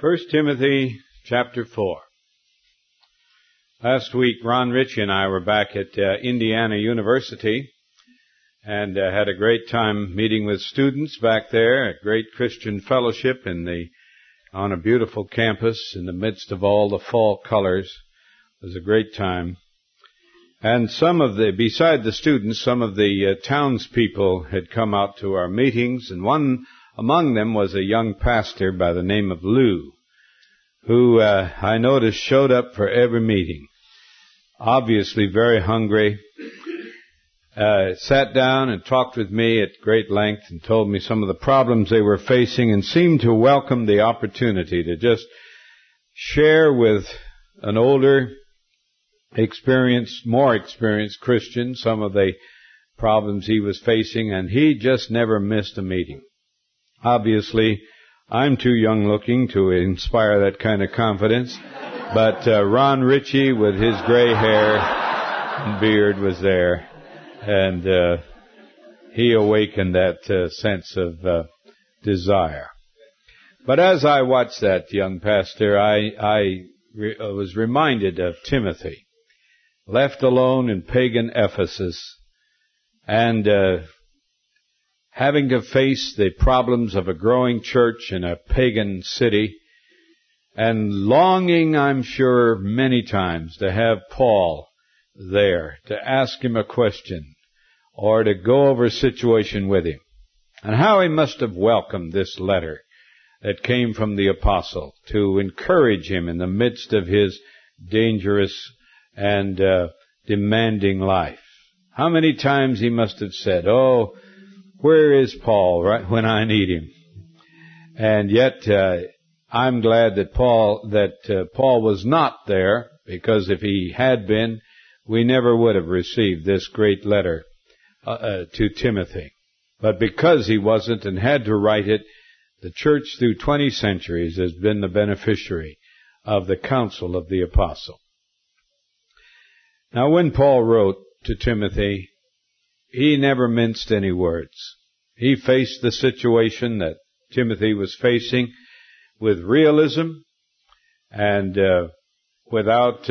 1 Timothy chapter 4. Last week, Ron Ritchie and I were back at Indiana University and had a great time meeting with students back there, a great Christian fellowship on a beautiful campus in the midst of all the fall colors. It was a great time. And beside the students, some of the townspeople had come out to our meetings, and one among them was a young pastor by the name of Lou, who I noticed showed up for every meeting. Obviously very hungry. Sat down and talked with me at great length and told me some of the problems they were facing and seemed to welcome the opportunity to just share with an older, more experienced Christian some of the problems he was facing, and he just never missed a meeting. Obviously, I'm too young looking to inspire that kind of confidence, but Ron Ritchie with his gray hair and beard was there, and he awakened that sense of desire. But as I watched that young pastor, I was reminded of Timothy, left alone in pagan Ephesus, and having to face the problems of a growing church in a pagan city, and longing, I'm sure, many times to have Paul there to ask him a question or to go over a situation with him. And how he must have welcomed this letter that came from the apostle to encourage him in the midst of his dangerous and demanding life. How many times he must have said, "Oh, where is Paul right when I need him?" And yet, I'm glad that Paul was not there, because if he had been, we never would have received this great letter to Timothy. But because he wasn't and had to write it, the church through 20 centuries has been the beneficiary of the counsel of the apostle. Now, when Paul wrote to Timothy, he never minced any words. He faced the situation that Timothy was facing with realism and without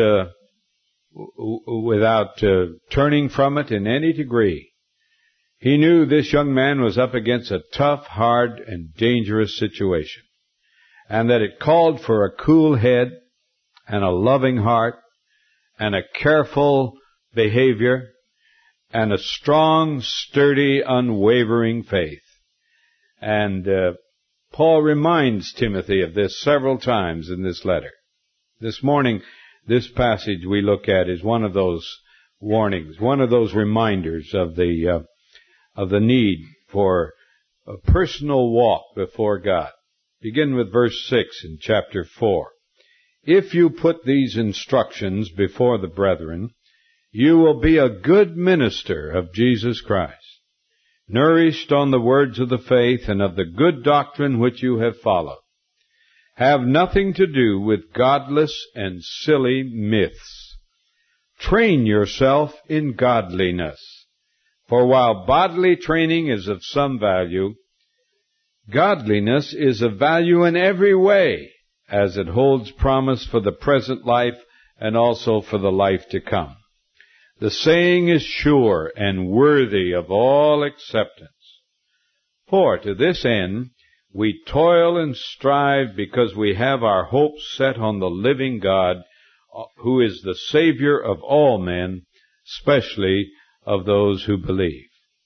turning from it in any degree. He knew this young man was up against a tough, hard, and dangerous situation, and that it called for a cool head and a loving heart and a careful behavior and a strong, sturdy, unwavering faith. And Paul reminds Timothy of this several times in this letter. This morning, this passage we look at is one of those warnings, one of those reminders of the need for a personal walk before God. Begin with verse 6 in chapter 4. "If you put these instructions before the brethren, you will be a good minister of Jesus Christ, nourished on the words of the faith and of the good doctrine which you have followed. Have nothing to do with godless and silly myths. Train yourself in godliness. For while bodily training is of some value, godliness is of value in every way, as it holds promise for the present life and also for the life to come. The saying is sure and worthy of all acceptance. For to this end we toil and strive, because we have our hopes set on the living God, who is the Savior of all men, especially of those who believe."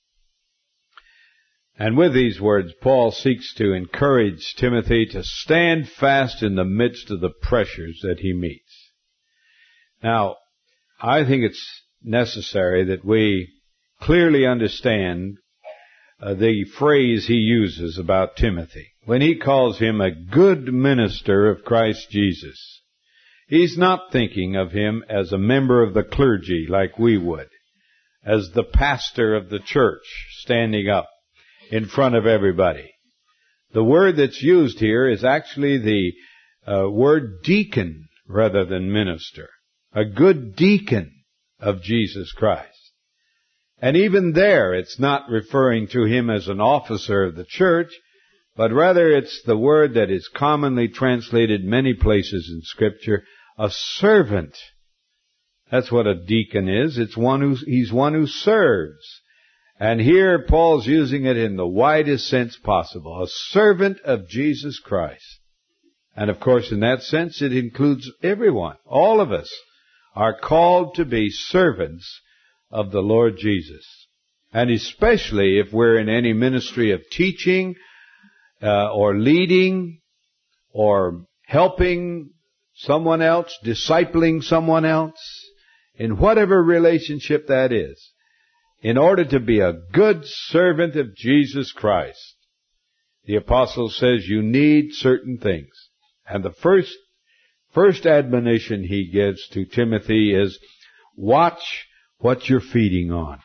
And with these words, Paul seeks to encourage Timothy to stand fast in the midst of the pressures that he meets. Now, I think it's necessary that we clearly understand the phrase he uses about Timothy. When he calls him a good minister of Christ Jesus, he's not thinking of him as a member of the clergy like we would, as the pastor of the church standing up in front of everybody. The word that's used here is actually the word deacon rather than minister. A good deacon of Jesus Christ. And even there, it's not referring to him as an officer of the church, but rather it's the word that is commonly translated many places in Scripture, a servant. That's what a deacon is. He's one who serves. And here Paul's using it in the widest sense possible. A servant of Jesus Christ. And of course, in that sense, it includes everyone. All of us are called to be servants of the Lord Jesus. And especially if we're in any ministry of teaching, or leading, or helping someone else, discipling someone else, in whatever relationship that is, in order to be a good servant of Jesus Christ, the apostle says you need certain things. And the first admonition he gives to Timothy is, watch what you're feeding on.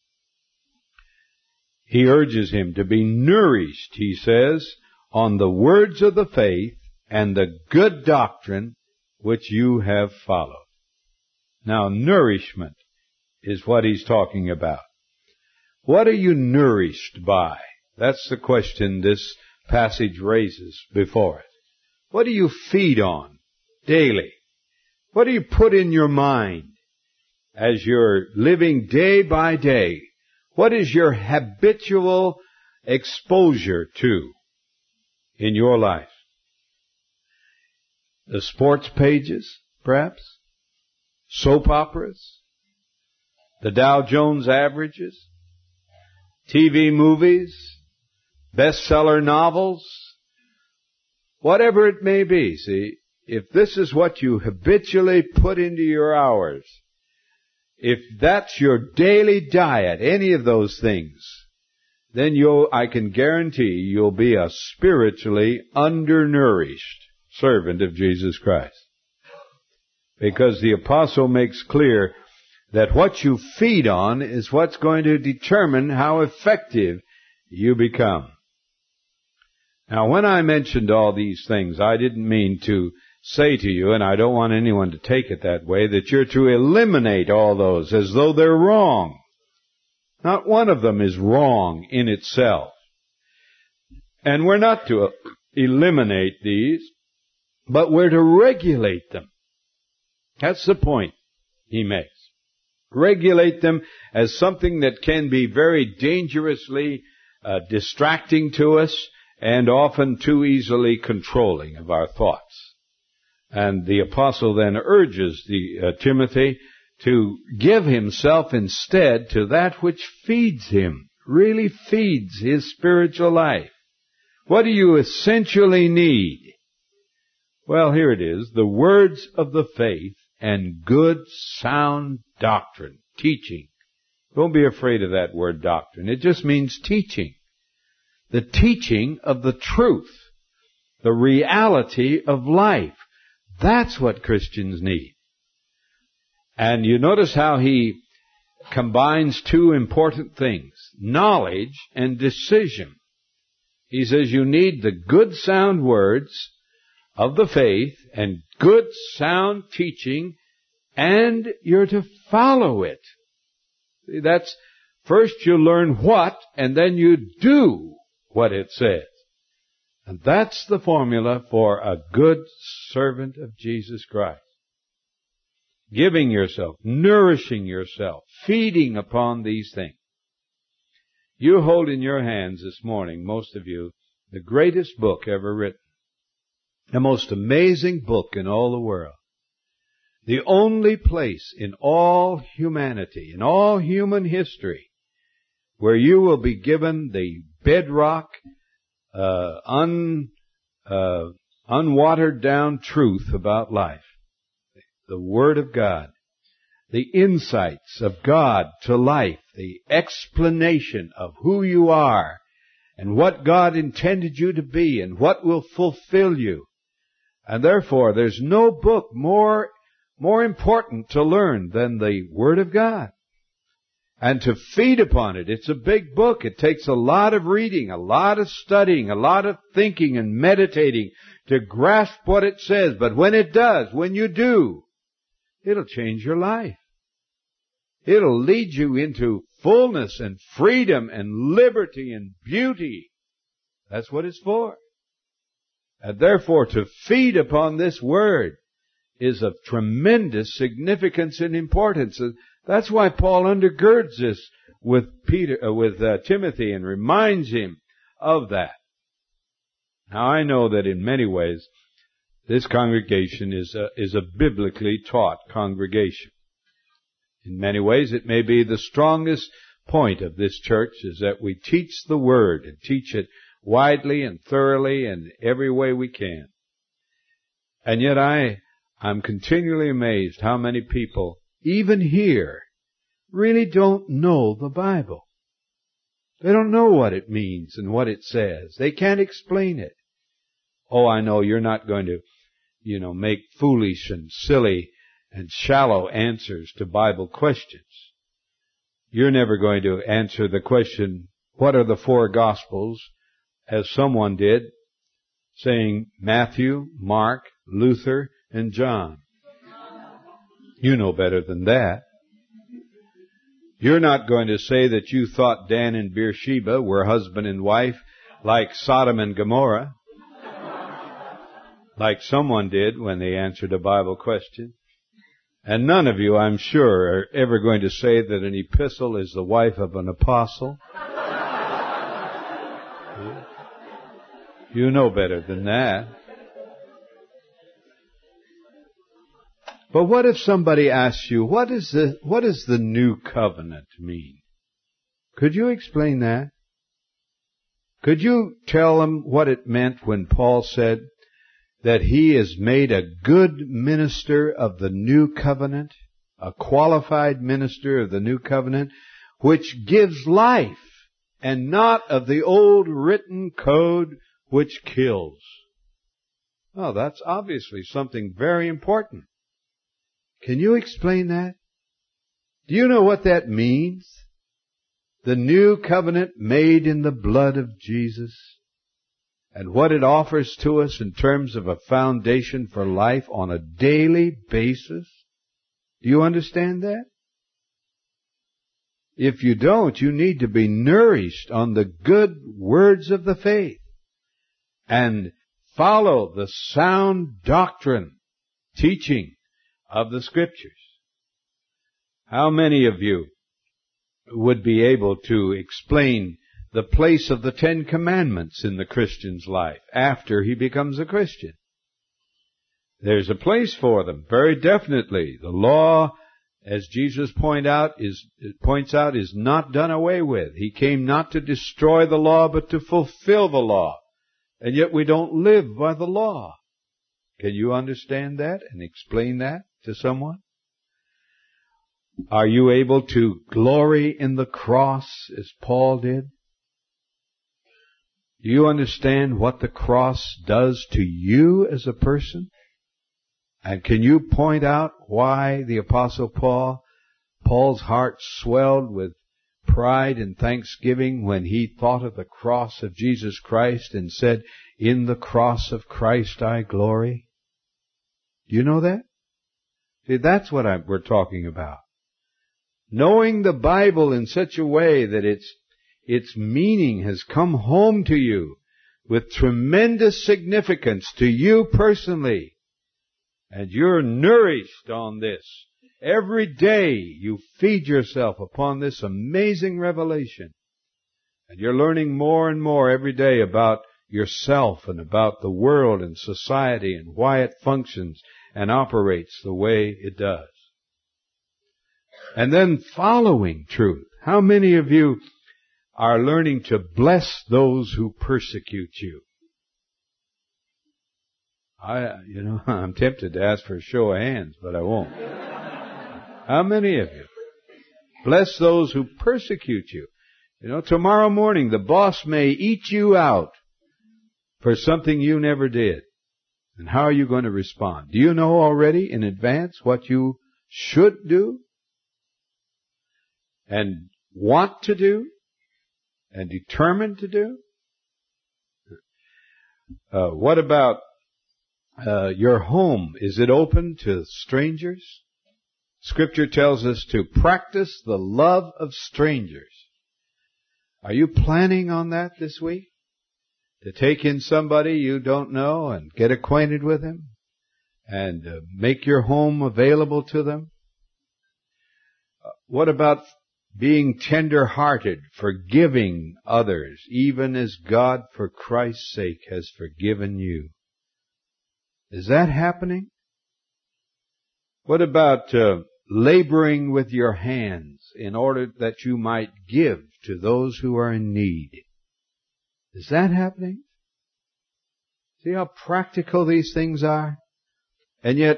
He urges him to be nourished, he says, on the words of the faith and the good doctrine which you have followed. Now, nourishment is what he's talking about. What are you nourished by? That's the question this passage raises before it. What do you feed on daily? What do you put in your mind as you're living day by day? What is your habitual exposure to in your life? The sports pages, perhaps? Soap operas? The Dow Jones averages? TV movies? Bestseller novels? Whatever it may be, see, if this is what you habitually put into your hours, if that's your daily diet, any of those things, then I can guarantee you'll be a spiritually undernourished servant of Jesus Christ. Because the apostle makes clear that what you feed on is what's going to determine how effective you become. Now, when I mentioned all these things, I didn't mean to say to you, and I don't want anyone to take it that way, that you're to eliminate all those as though they're wrong. Not one of them is wrong in itself. And we're not to eliminate these, but we're to regulate them. That's the point he makes. Regulate them as something that can be very dangerously distracting to us and often too easily controlling of our thoughts. And the apostle then urges Timothy to give himself instead to that which feeds him, really feeds his spiritual life. What do you essentially need? Well, here it is, the words of the faith and good, sound doctrine, teaching. Don't be afraid of that word doctrine. It just means teaching. The teaching of the truth, the reality of life. That's what Christians need. And you notice how he combines two important things, knowledge and decision. He says you need the good sound words of the faith and good sound teaching, and you're to follow it. See, that's first you learn what, and then you do what it says. And that's the formula for a good servant of Jesus Christ. Giving yourself, nourishing yourself, feeding upon these things. You hold in your hands this morning, most of you, the greatest book ever written. The most amazing book in all the world. The only place in all humanity, in all human history, where you will be given the bedrock, unwatered down truth about life. The Word of God. The insights of God to life. The explanation of who you are and what God intended you to be and what will fulfill you. And therefore, there's no book more important to learn than the Word of God. And to feed upon it. It's a big book. It takes a lot of reading, a lot of studying, a lot of thinking and meditating to grasp what it says. But when it does, when you do, it'll change your life. It'll lead you into fullness and freedom and liberty and beauty That's what it's for. And therefore, to feed upon this Word is of tremendous significance and importance. And that's why Paul undergirds this with Timothy and reminds him of that. Now, I know that in many ways, this congregation is a biblically taught congregation. In many ways, it may be the strongest point of this church is that we teach the Word and teach it widely and thoroughly in every way we can. And yet I'm continually amazed how many people, even here, really don't know the Bible. They don't know what it means and what it says. They can't explain it. Oh, I know you're not going to, make foolish and silly and shallow answers to Bible questions. You're never going to answer the question, what are the four Gospels, as someone did, saying Matthew, Mark, Luther, and John. You know better than that. You're not going to say that you thought Dan and Beersheba were husband and wife like Sodom and Gomorrah, like someone did when they answered a Bible question. And none of you, I'm sure, are ever going to say that an epistle is the wife of an apostle. You know better than that. But what if somebody asks you, what does the new covenant mean? Could you explain that? Could you tell them what it meant when Paul said that he is made a good minister of the new covenant, a qualified minister of the new covenant, which gives life, and not of the old written code which kills? Oh, that's obviously something very important. Can you explain that? Do you know what that means? The new covenant made in the blood of Jesus, and what it offers to us in terms of a foundation for life on a daily basis. Do you understand that? If you don't, you need to be nourished on the good words of the faith and follow the sound doctrine, teaching of the Scriptures. How many of you would be able to explain the place of the Ten Commandments in the Christian's life after he becomes a Christian? There's a place for them, very definitely. The law, as Jesus points out, is not done away with. He came not to destroy the law, but to fulfill the law. And yet we don't live by the law. Can you understand that and explain that to someone? Are you able to glory in the cross as Paul did? Do you understand what the cross does to you as a person? And can you point out why the Apostle Paul's heart swelled with pride and thanksgiving when he thought of the cross of Jesus Christ and said, "In the cross of Christ I glory"? Do you know that? See, that's what we're talking about. Knowing the Bible in such a way that its meaning has come home to you with tremendous significance to you personally. And you're nourished on this. Every day you feed yourself upon this amazing revelation. And you're learning more and more every day about yourself and about the world and society and why it functions and operates the way it does. And then following truth. How many of you are learning to bless those who persecute you? I'm tempted to ask for a show of hands, but I won't. How many of you? Bless those who persecute you. Tomorrow morning the boss may eat you out for something you never did. And how are you going to respond? Do you know already in advance what you should do? And want to do? And determined to do? What about your home? Is it open to strangers? Scripture tells us to practice the love of strangers. Are you planning on that this week? to take in somebody you don't know and get acquainted with him and make your home available to them? What about being tender-hearted, forgiving others, even as God, for Christ's sake, has forgiven you? Is that happening? What about laboring with your hands in order that you might give to those who are in need? Is that happening? See how practical these things are? And yet,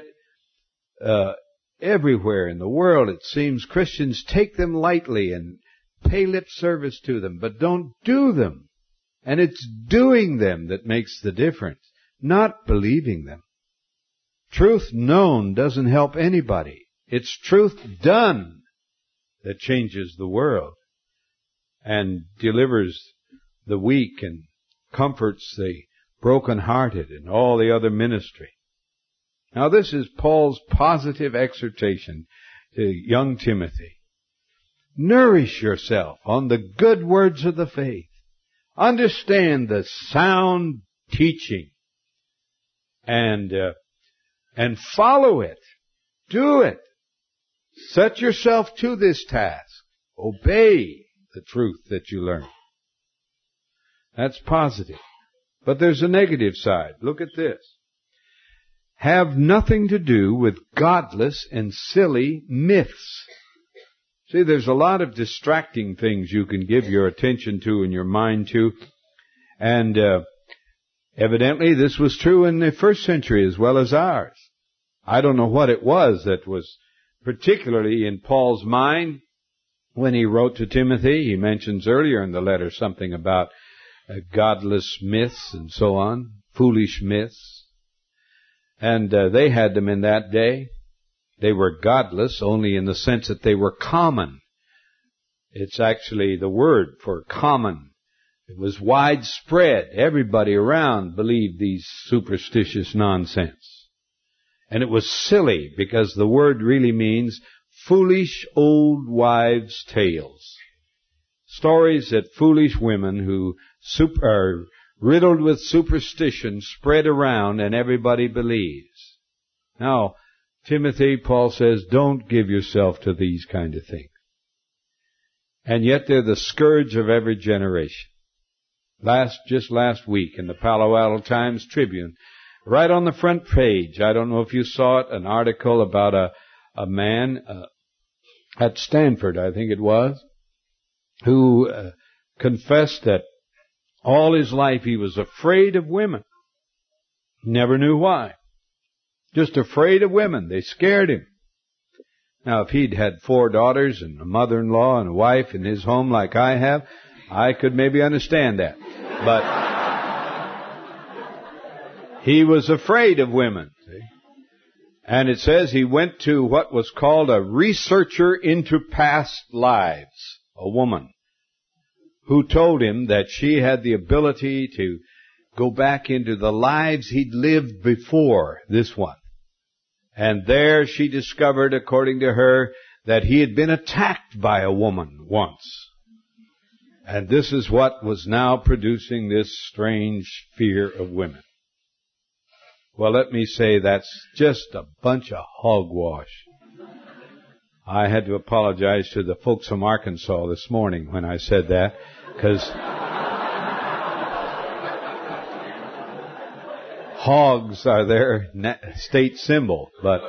everywhere in the world, it seems Christians take them lightly and pay lip service to them, but don't do them. And it's doing them that makes the difference, not believing them. Truth known doesn't help anybody. It's truth done that changes the world and delivers the weak and comforts the brokenhearted and all the other ministry. Now this is Paul's positive exhortation to young Timothy. Nourish yourself on the good words of the faith. Understand the sound teaching and follow it. Do it. Set yourself to this task. Obey the truth that you learn. That's positive. But there's a negative side. Look at this. Have nothing to do with godless and silly myths. See, there's a lot of distracting things you can give your attention to and your mind to. And evidently this was true in the first century as well as ours. I don't know what it was that was particularly in Paul's mind when he wrote to Timothy. He mentions earlier in the letter something about godless myths and so on, foolish myths. And they had them in that day. They were godless only in the sense that they were common. It's actually the word for common. It was widespread. Everybody around believed these superstitious nonsense. And it was silly because the word really means foolish old wives' tales. Stories that foolish women who are riddled with superstition spread around and everybody believes. Now, Timothy, Paul says, don't give yourself to these kind of things. And yet they're the scourge of every generation. Just last week in the Palo Alto Times Tribune, right on the front page, I don't know if you saw it, an article about a man at Stanford, I think it was, who confessed that all his life he was afraid of women. Never knew why. Just afraid of women. They scared him. Now, if he'd had 4 daughters and a mother-in-law and a wife in his home like I have, I could maybe understand that. But he was afraid of women. See? And it says he went to what was called a researcher into past lives, a woman, who told him that she had the ability to go back into the lives he'd lived before this one. And there she discovered, according to her, that he had been attacked by a woman once. And this is what was now producing this strange fear of women. Well, let me say that's just a bunch of hogwash. I had to apologize to the folks from Arkansas this morning when I said that, because hogs are their state symbol, but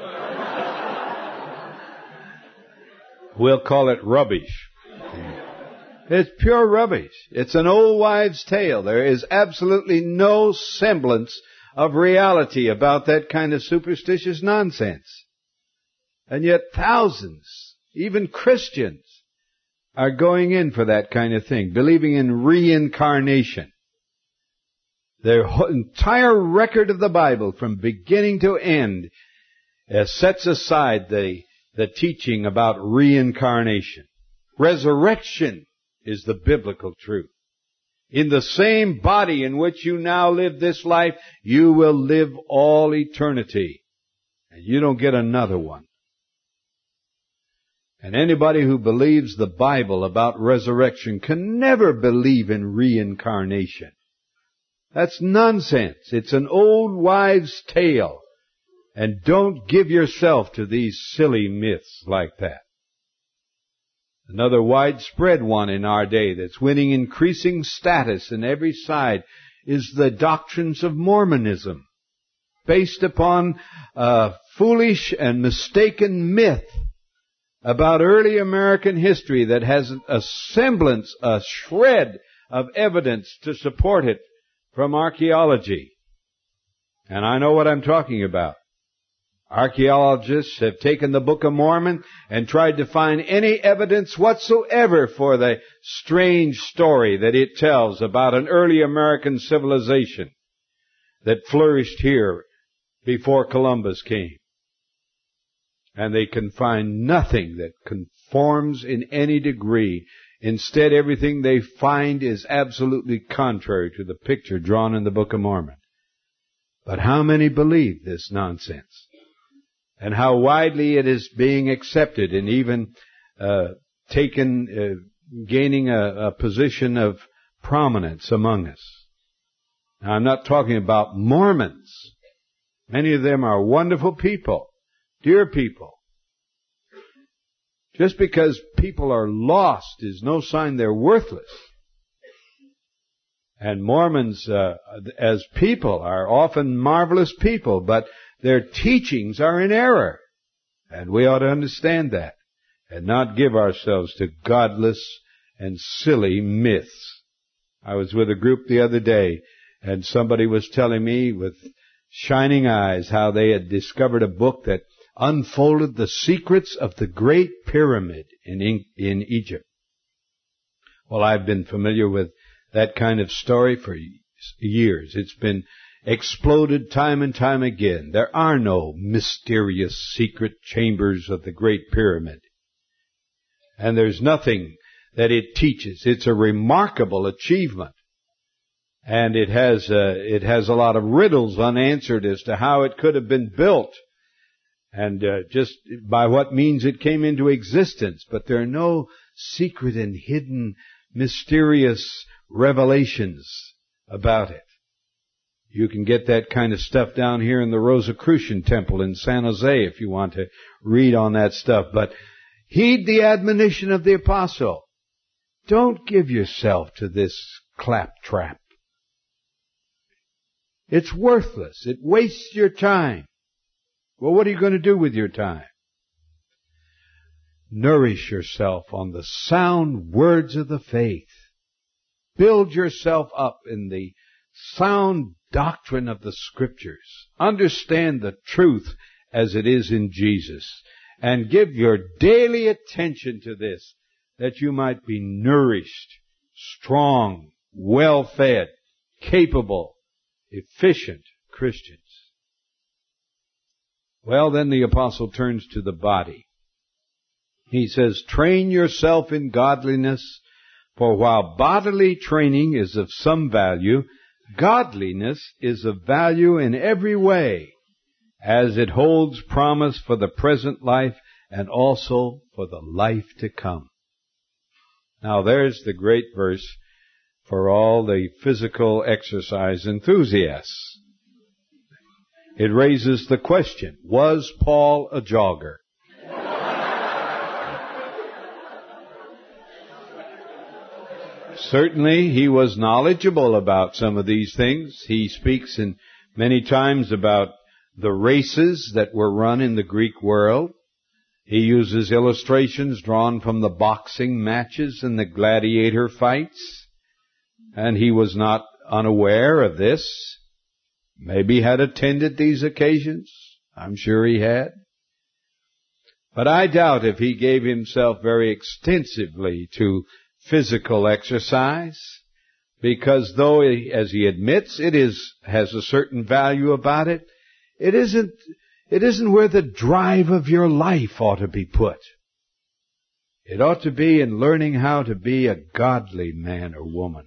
we'll call it rubbish. It's pure rubbish. It's an old wives' tale. There is absolutely no semblance of reality about that kind of superstitious nonsense. And yet thousands, even Christians, are going in for that kind of thing, believing in reincarnation. The entire record of the Bible, from beginning to end, sets aside the teaching about reincarnation. Resurrection is the biblical truth. In the same body in which you now live this life, you will live all eternity. And you don't get another one. And anybody who believes the Bible about resurrection can never believe in reincarnation. That's nonsense. It's an old wives' tale. And don't give yourself to these silly myths like that. Another widespread one in our day that's winning increasing status in every side is the doctrines of Mormonism, based upon a foolish and mistaken myth about early American history that has a semblance, a shred of evidence to support it from archaeology. And I know what I'm talking about. Archaeologists have taken the Book of Mormon and tried to find any evidence whatsoever for the strange story that it tells about an early American civilization that flourished here before Columbus came. And they can find nothing that conforms in any degree. Instead, everything they find is absolutely contrary to the picture drawn in the Book of Mormon. But how many believe this nonsense? And how widely it is being accepted and even gaining a position of prominence among us. Now, I'm not talking about Mormons. Many of them are wonderful people, dear people. Just because people are lost is no sign they're worthless. And Mormons, as people, are often marvelous people, but their teachings are in error. And we ought to understand that and not give ourselves to godless and silly myths. I was with a group the other day, and somebody was telling me with shining eyes how they had discovered a book that unfolded the secrets of the Great Pyramid in Egypt. Well, I've been familiar with that kind of story for years. It's been exploded time and time again. There are no mysterious secret chambers of the Great Pyramid. And there's nothing that it teaches. It's a remarkable achievement. And it has a lot of riddles unanswered as to how it could have been built and just by what means it came into existence. But there are no secret and hidden mysterious revelations about it. You can get that kind of stuff down here in the Rosicrucian Temple in San Jose if you want to read on that stuff. But heed the admonition of the apostle. Don't give yourself to this claptrap. It's worthless. It wastes your time. Well, what are you going to do with your time? Nourish yourself on the sound words of the faith. Build yourself up in the sound doctrine of the Scriptures. Understand the truth as it is in Jesus. And give your daily attention to this, that you might be nourished, strong, well-fed, capable, efficient Christians. Well, then the apostle turns to the body. He says, train yourself in godliness, for while bodily training is of some value, godliness is of value in every way, as it holds promise for the present life and also for the life to come. Now there's the great verse for all the physical exercise enthusiasts. It raises the question, was Paul a jogger? Certainly, he was knowledgeable about some of these things. He speaks in many times about the races that were run in the Greek world. He uses illustrations drawn from the boxing matches and the gladiator fights. And he was not unaware of this. Maybe had attended these occasions. I'm sure he had. But I doubt if he gave himself very extensively to physical exercise, because though, as he admits, it has a certain value about it, it isn't where the drive of your life ought to be put. It ought to be in learning how to be a godly man or woman.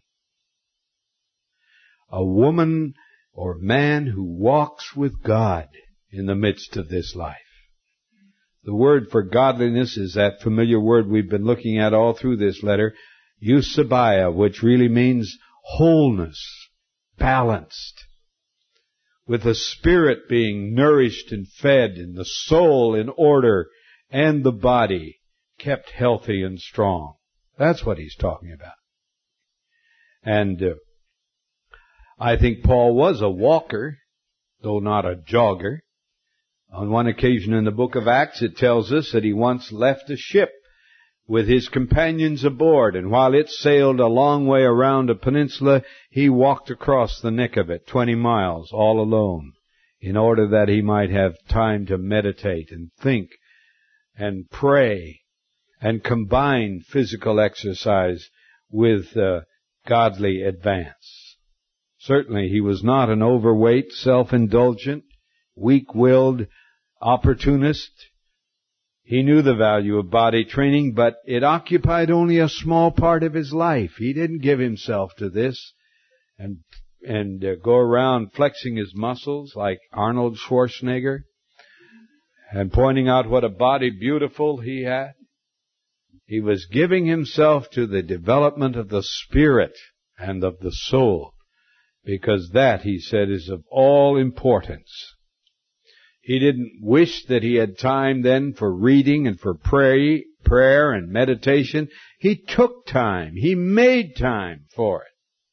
A woman or man who walks with God in the midst of this life. The word for godliness is that familiar word we've been looking at all through this letter, eusebeia, which really means wholeness, balanced, with the spirit being nourished and fed, and the soul in order, and the body kept healthy and strong. That's what he's talking about. And I think Paul was a walker, though not a jogger. On one occasion in the book of Acts, it tells us that he once left a ship with his companions aboard, and while it sailed a long way around a peninsula, he walked across the neck of it, 20 miles, all alone, in order that he might have time to meditate and think and pray and combine physical exercise with godly advance. Certainly he was not an overweight, self-indulgent, weak-willed opportunist. He knew the value of body training, but it occupied only a small part of his life. He didn't give himself to this and go around flexing his muscles like Arnold Schwarzenegger and pointing out what a body beautiful he had. He was giving himself to the development of the spirit and of the soul, because that, he said, is of all importance. He didn't wish that he had time then for reading and for prayer and meditation. He took time. He made time for it.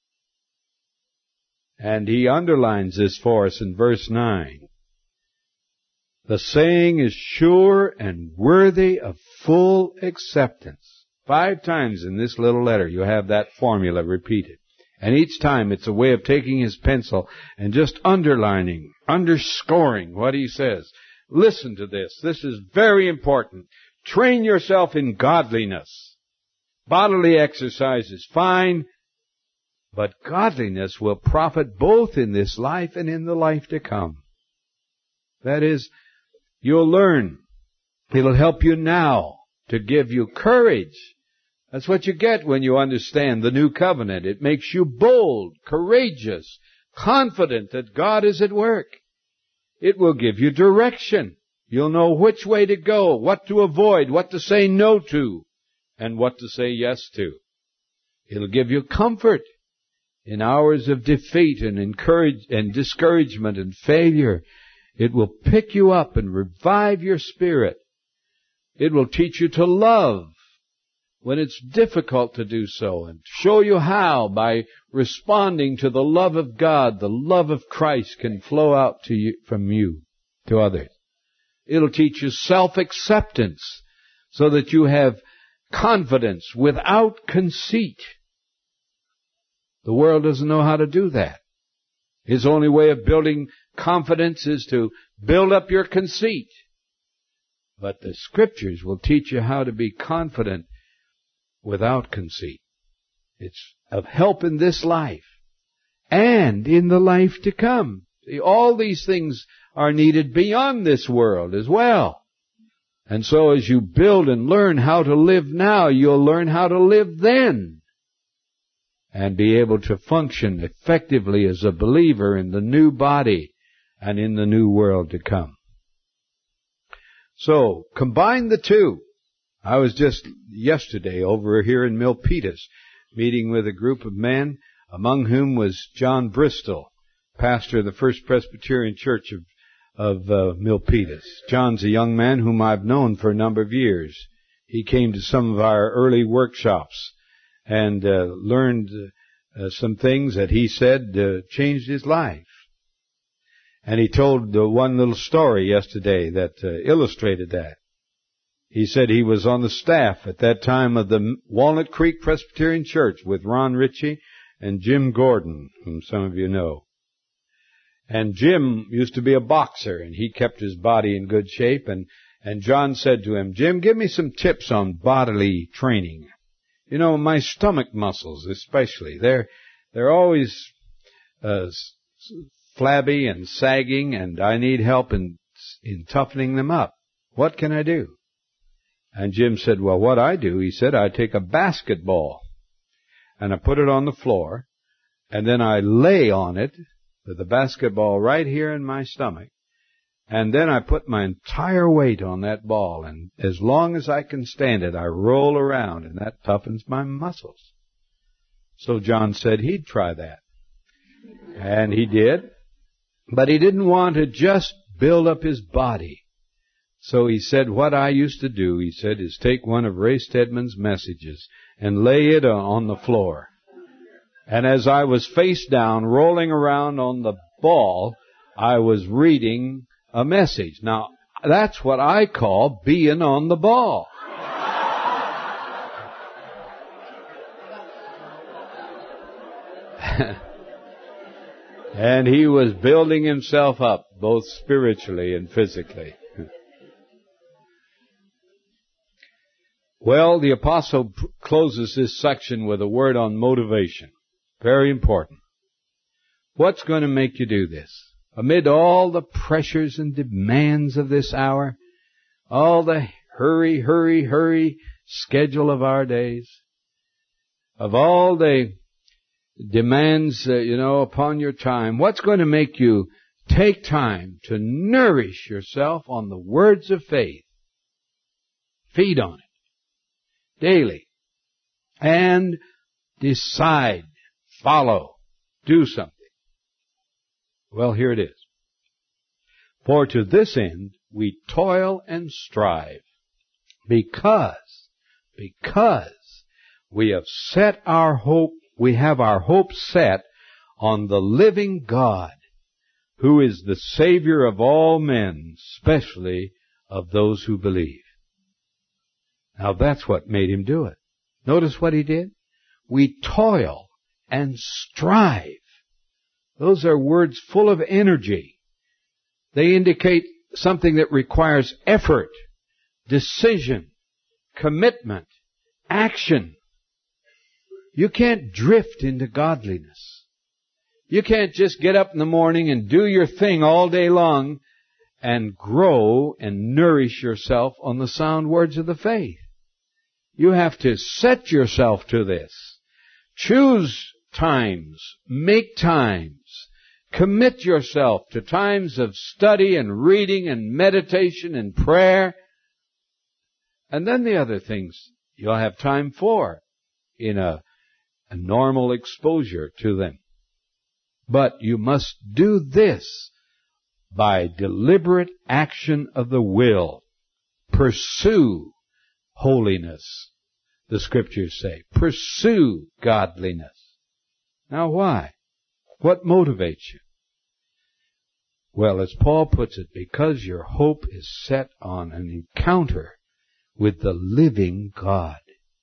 And he underlines this for us in verse 9. The saying is sure and worthy of full acceptance. 5 times in this little letter you have that formula repeated. And each time it's a way of taking his pencil and just underlining, underscoring what he says. Listen to this. This is very important. Train yourself in godliness. Bodily exercise is fine, but godliness will profit both in this life and in the life to come. That is, you'll learn. It'll help you now to give you courage. That's what you get when you understand the new covenant. It makes you bold, courageous, confident that God is at work. It will give you direction. You'll know which way to go, what to avoid, what to say no to, and what to say yes to. It'll give you comfort in hours of defeat and discouragement and failure. It will pick you up and revive your spirit. It will teach you to love when it's difficult to do so, and show you how, by responding to the love of God, the love of Christ can flow out to you, from you to others. It'll teach you self-acceptance so that you have confidence without conceit. The world doesn't know how to do that. His only way of building confidence is to build up your conceit. But the Scriptures will teach you how to be confident without conceit. It's of help in this life and in the life to come. See, all these things are needed beyond this world as well. And so as you build and learn how to live now, you'll learn how to live then and be able to function effectively as a believer in the new body and in the new world to come. So, combine the two. I was just yesterday over here in Milpitas meeting with a group of men, among whom was John Bristol, pastor of the First Presbyterian Church of Milpitas. John's a young man whom I've known for a number of years. He came to some of our early workshops and learned some things that he said changed his life. And he told one little story yesterday that illustrated that. He said he was on the staff at that time of the Walnut Creek Presbyterian Church with Ron Ritchie and Jim Gordon, whom some of you know. And Jim used to be a boxer, and he kept his body in good shape. And John said to him, "Jim, give me some tips on bodily training. You know, my stomach muscles especially, they're always flabby and sagging, and I need help in toughening them up. What can I do?" And Jim said, "Well, what I do," he said, "I take a basketball and I put it on the floor, and then I lay on it with the basketball right here in my stomach, and then I put my entire weight on that ball, and as long as I can stand it, I roll around, and that toughens my muscles." So John said he'd try that. And he did. But he didn't want to just build up his body. So he said, what I used to do, he said, is take one of Ray Stedman's messages and lay it on the floor. And as I was face down, rolling around on the ball, I was reading a message. Now, that's what I call being on the ball. And he was building himself up, both spiritually and physically. Well, the apostle closes this section with a word on motivation. Very important. What's going to make you do this? Amid all the pressures and demands of this hour, all the hurry schedule of our days, of all the demands, upon your time, what's going to make you take time to nourish yourself on the words of faith? Feed on it daily. And decide, follow, do something. Well, here it is. For to this end we toil and strive, because we have set our hope, we have our hope set on the living God, who is the Savior of all men, especially of those who believe. Now that's what made him do it. Notice what he did? We toil and strive. Those are words full of energy. They indicate something that requires effort, decision, commitment, action. You can't drift into godliness. You can't just get up in the morning and do your thing all day long and grow and nourish yourself on the sound words of the faith. You have to set yourself to this. Choose times, make times, commit yourself to times of study and reading and meditation and prayer. And then the other things you'll have time for in a normal exposure to them. But you must do this by deliberate action of the will. Pursue holiness, the Scriptures say. Pursue godliness. Now why? What motivates you? Well, as Paul puts it, because your hope is set on an encounter with the living God.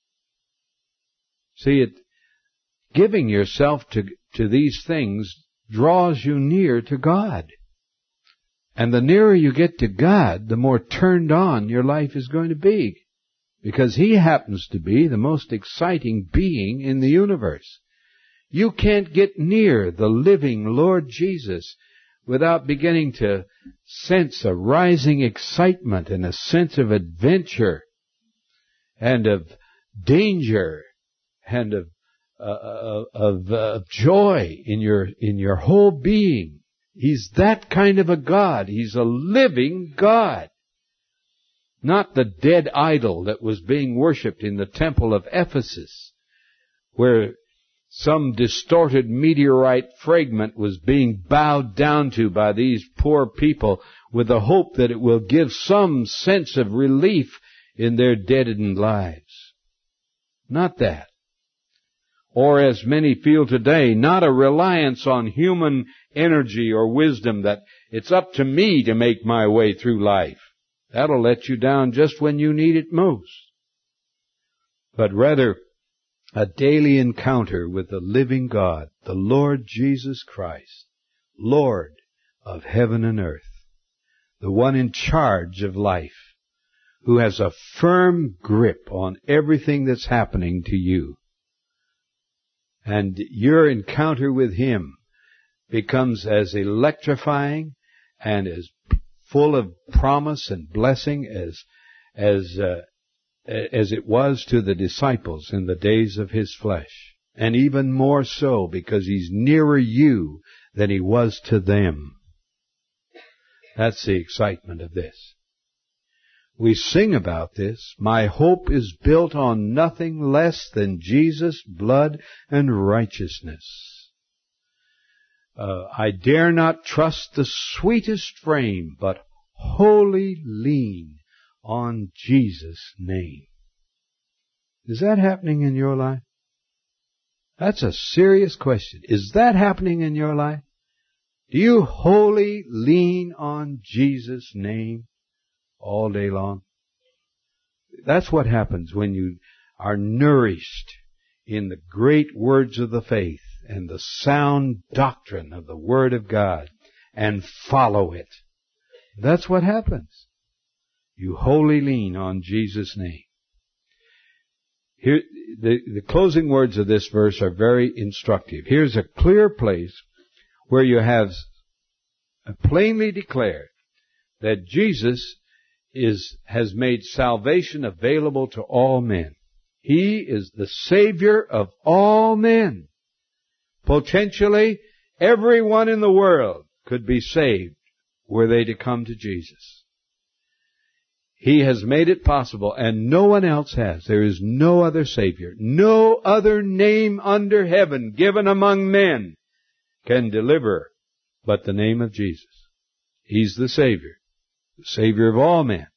See, giving yourself to these things draws you near to God. And the nearer you get to God, the more turned on your life is going to be. Because He happens to be the most exciting being in the universe. You can't get near the living Lord Jesus without beginning to sense a rising excitement and a sense of adventure and of danger and of joy in your whole being. He's that kind of a God. He's a living God. Not the dead idol that was being worshipped in the temple of Ephesus, where some distorted meteorite fragment was being bowed down to by these poor people with the hope that it will give some sense of relief in their deadened lives. Not that. Or as many feel today, not a reliance on human energy or wisdom that it's up to me to make my way through life. That'll let you down just when you need it most. But rather, a daily encounter with the living God, the Lord Jesus Christ, Lord of heaven and earth, the one in charge of life, who has a firm grip on everything that's happening to you. And your encounter with Him becomes as electrifying and as full of promise and blessing as it was to the disciples in the days of His flesh. And even more so because He's nearer you than He was to them. That's the excitement of this. We sing about this. My hope is built on nothing less than Jesus' blood and righteousness. I dare not trust the sweetest frame, but wholly lean on Jesus' name. Is that happening in your life? That's a serious question. Is that happening in your life? Do you wholly lean on Jesus' name all day long? That's what happens when you are nourished in the great words of the faith and the sound doctrine of the Word of God and follow it. That's what happens. You wholly lean on Jesus' name. Here, the closing words of this verse are very instructive. Here's a clear place where you have plainly declared that Jesus has made salvation available to all men. He is the Savior of all men. Potentially, everyone in the world could be saved were they to come to Jesus. He has made it possible, and no one else has. There is no other Savior. No other name under heaven given among men can deliver but the name of Jesus. He's the Savior of all men.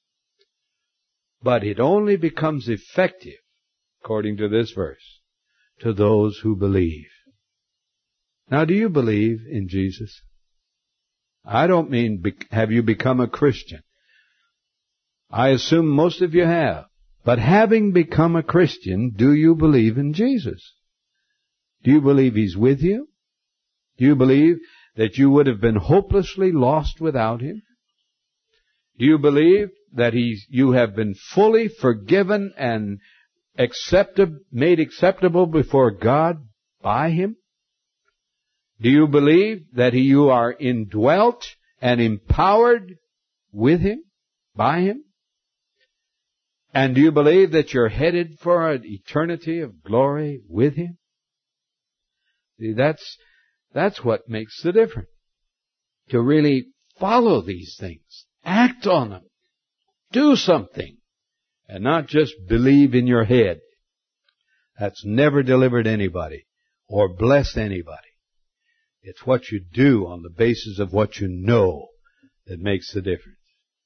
But it only becomes effective, according to this verse, to those who believe. Now, do you believe in Jesus? I don't mean have you become a Christian. I assume most of you have. But having become a Christian, do you believe in Jesus? Do you believe He's with you? Do you believe that you would have been hopelessly lost without Him? Do you believe that you have been fully forgiven and made acceptable before God by Him? Do you believe that you are indwelt and empowered with Him, by Him? And do you believe that you're headed for an eternity of glory with Him? See, that's what makes the difference. To really follow these things, act on them, do something, and not just believe in your head. That's never delivered anybody or blessed anybody. It's what you do on the basis of what you know that makes the difference.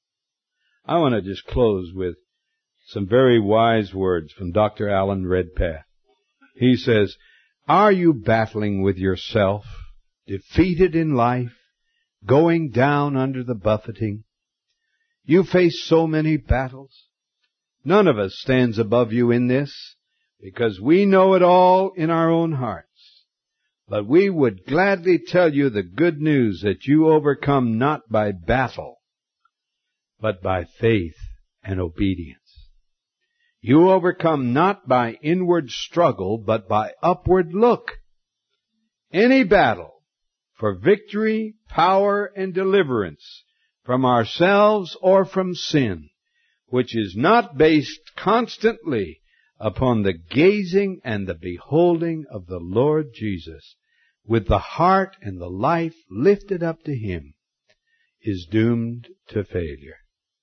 I want to just close with some very wise words from Dr. Alan Redpath. He says, are you battling with yourself, defeated in life, going down under the buffeting? You face so many battles. None of us stands above you in this, because we know it all in our own hearts. But we would gladly tell you the good news that you overcome not by battle, but by faith and obedience. You overcome not by inward struggle, but by upward look. Any battle for victory, power, and deliverance from ourselves or from sin, which is not based constantly upon the gazing and the beholding of the Lord Jesus, with the heart and the life lifted up to Him, is doomed to failure.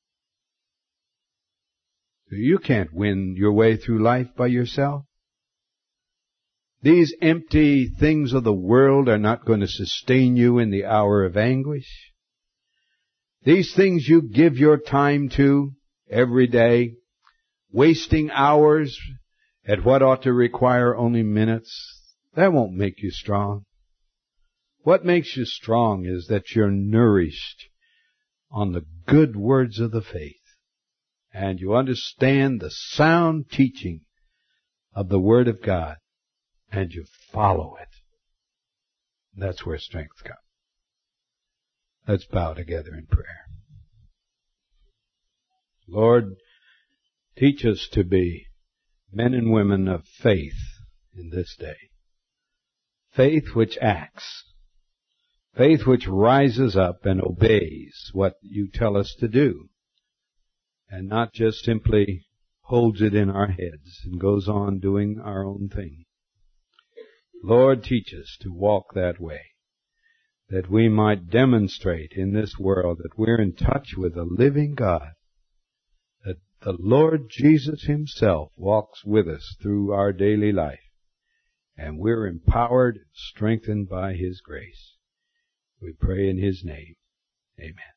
You can't win your way through life by yourself. These empty things of the world are not going to sustain you in the hour of anguish. These things you give your time to every day, wasting hours at what ought to require only minutes, that won't make you strong. What makes you strong is that you're nourished on the good words of the faith, and you understand the sound teaching of the Word of God, and you follow it. That's where strength comes. Let's bow together in prayer. Lord, teach us to be men and women of faith in this day. Faith which acts. Faith which rises up and obeys what you tell us to do, and not just simply holds it in our heads and goes on doing our own thing. Lord, teach us to walk that way, that we might demonstrate in this world that we're in touch with the living God, that the Lord Jesus Himself walks with us through our daily life, and we're empowered, strengthened by His grace. We pray in His name. Amen.